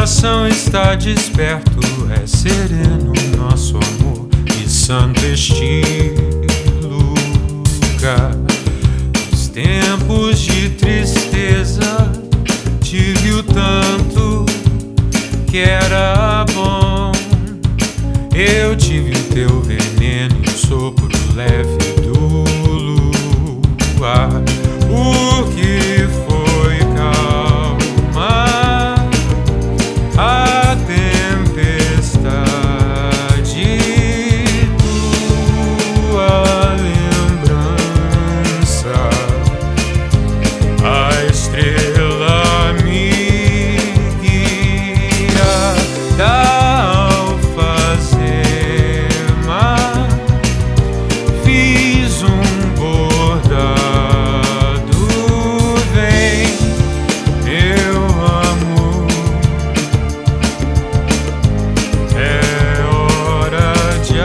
coração está desperto, é sereno nosso amor e santo estilo. Nos tempos de tristeza tive o tanto que era bom. Eu tive o teu veneno e o sopro leve do luar. O que foi calma a tempestade, tua lembrança, a estrela me guia da alfazema. Fiz um bordado, vem meu amor, é hora de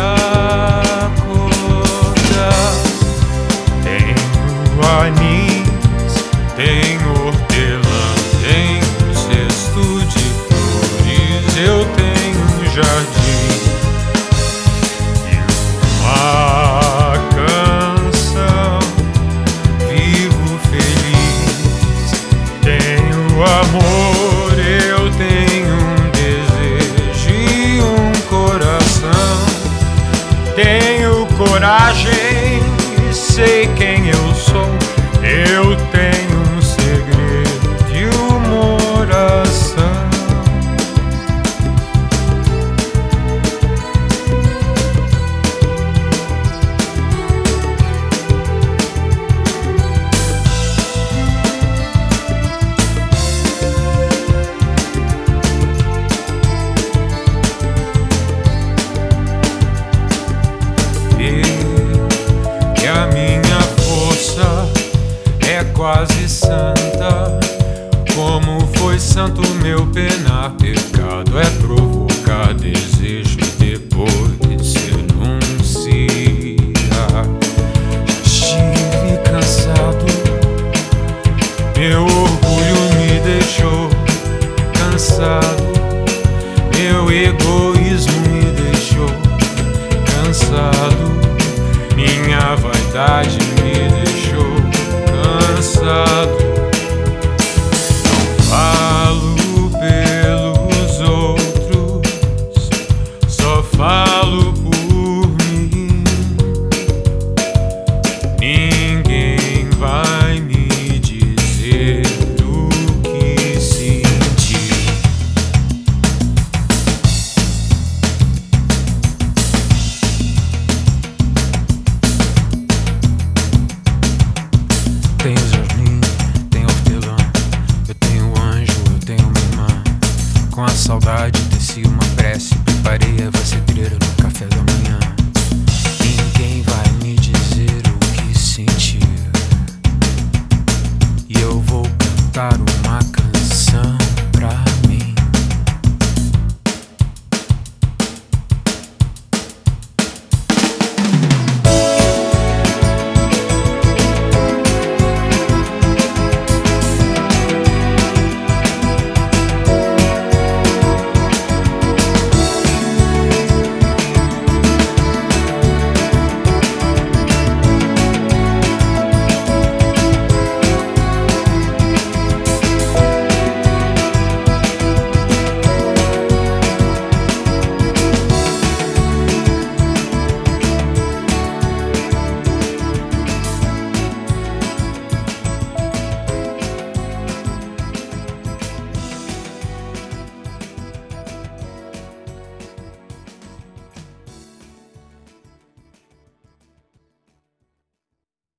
acordar. Tenho anis, tenho hortelã, tenho cesto de flores, eu tenho um jardim e uma canção. Vivo feliz, tenho amor, eu tenho um desejo e um coração. Tenho coragem e sei quem eu sou. Eu tenho um segredo de uma oração. Que a minha força é quase santa, como foi santo meu penar. Pecado é provocar desejo e depois se enunciar. Estive cansado, meu orgulho me deixou cansado, meu egoísmo me deixou cansado, minha vaidade me deixou cansado. Não falo pelos outros, só falo por mim. Ninguém vai me dizer o que sentir. Tenho jasmim, tenho hortelã, eu tenho anjo, eu tenho minha irmã. Com a saudade teci uma prece, preparei a vacedeira no café da manhã.